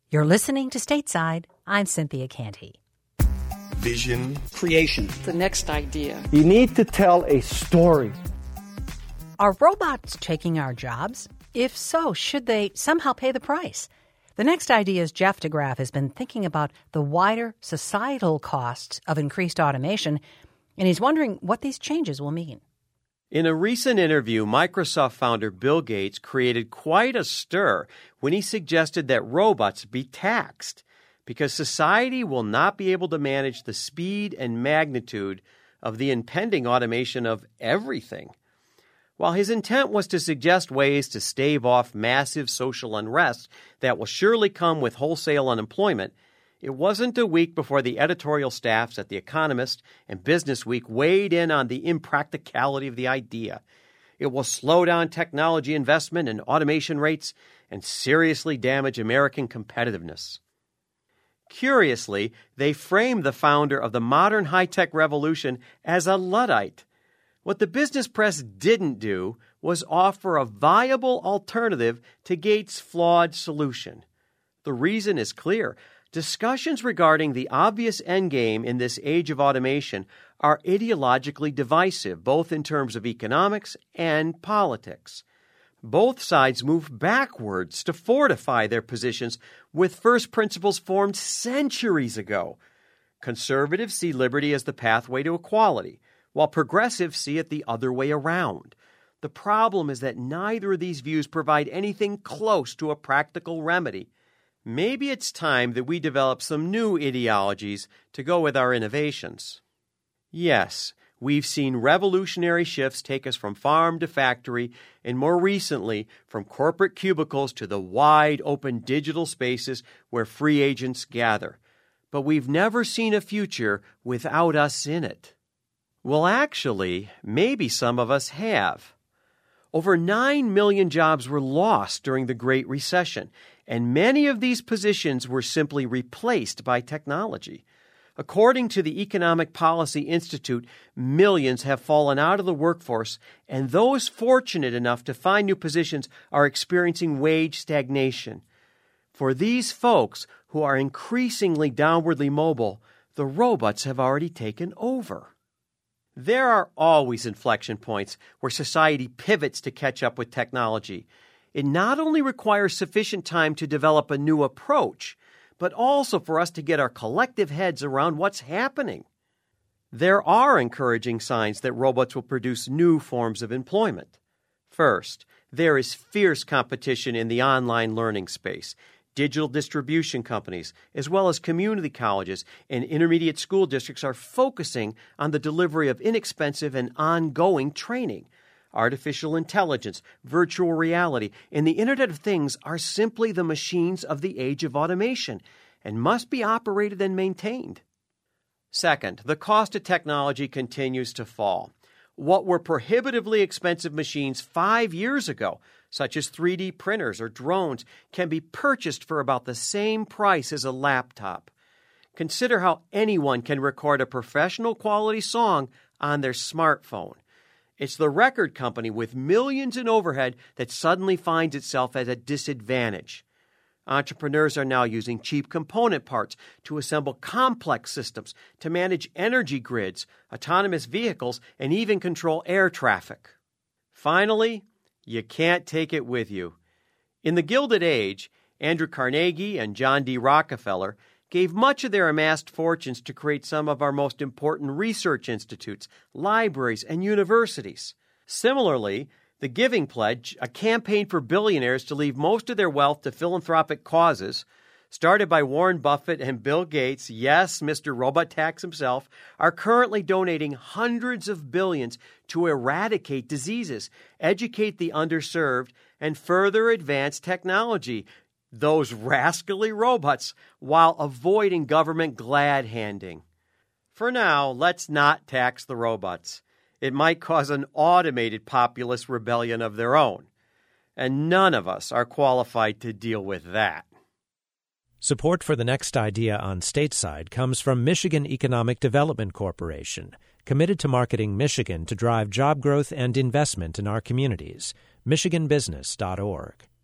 You're listening to Stateside. I'm Cynthia Canty. Vision. Creation. The next idea. You need to tell a story. Are robots taking our jobs? If so, should they somehow pay the price? The Next Idea's Jeff DeGraff has been thinking about the wider societal costs of increased automation, and he's wondering what these changes will mean. In a recent interview, Microsoft founder Bill Gates created quite a stir when he suggested that robots be taxed because society will not be able to manage the speed and magnitude of the impending automation of everything. While his intent was to suggest ways to stave off massive social unrest that will surely come with wholesale unemployment, it wasn't a week before the editorial staffs at The Economist and Business Week weighed in on the impracticality of the idea. It will slow down technology investment and automation rates and seriously damage American competitiveness. Curiously, they framed the founder of the modern high-tech revolution as a Luddite. What the business press didn't do was offer a viable alternative to Gates' flawed solution. The reason is clear. Discussions regarding the obvious endgame in this age of automation are ideologically divisive, both in terms of economics and politics. Both sides move backwards to fortify their positions with first principles formed centuries ago. Conservatives see liberty as the pathway to equality, while progressives see it the other way around. The problem is that neither of these views provide anything close to a practical remedy. Maybe it's time that we develop some new ideologies to go with our innovations. Yes, we've seen revolutionary shifts take us from farm to factory, and more recently, from corporate cubicles to the wide open digital spaces where free agents gather. But we've never seen a future without us in it. Well, actually, maybe some of us have. Over 9 million jobs were lost during the Great Recession, and many of these positions were simply replaced by technology. According to the Economic Policy Institute, millions have fallen out of the workforce, and those fortunate enough to find new positions are experiencing wage stagnation. For these folks who are increasingly downwardly mobile, the robots have already taken over. There are always inflection points where society pivots to catch up with technology. It not only requires sufficient time to develop a new approach, but also for us to get our collective heads around what's happening. There are encouraging signs that robots will produce new forms of employment. First, there is fierce competition in the online learning space. Digital distribution companies, as well as community colleges and intermediate school districts, are focusing on the delivery of inexpensive and ongoing training. Artificial intelligence, virtual reality, and the Internet of Things are simply the machines of the age of automation and must be operated and maintained. Second, the cost of technology continues to fall. What were prohibitively expensive machines 5 years ago, such as 3D printers or drones, can be purchased for about the same price as a laptop. Consider how anyone can record a professional quality song on their smartphone. It's the record company with millions in overhead that suddenly finds itself at a disadvantage. Entrepreneurs are now using cheap component parts to assemble complex systems, to manage energy grids, autonomous vehicles, and even control air traffic. Finally, you can't take it with you. In the Gilded Age, Andrew Carnegie and John D. Rockefeller gave much of their amassed fortunes to create some of our most important research institutes, libraries, and universities. Similarly, the Giving Pledge, a campaign for billionaires to leave most of their wealth to philanthropic causes, started by Warren Buffett and Bill Gates, yes, Mr. Robot Tax himself, are currently donating hundreds of billions to eradicate diseases, educate the underserved, and further advance technology, those rascally robots, while avoiding government glad-handing. For now, let's not tax the robots. It might cause an automated populist rebellion of their own. And none of us are qualified to deal with that. Support for The Next Idea on Stateside comes from Michigan Economic Development Corporation, committed to marketing Michigan to drive job growth and investment in our communities. MichiganBusiness.org.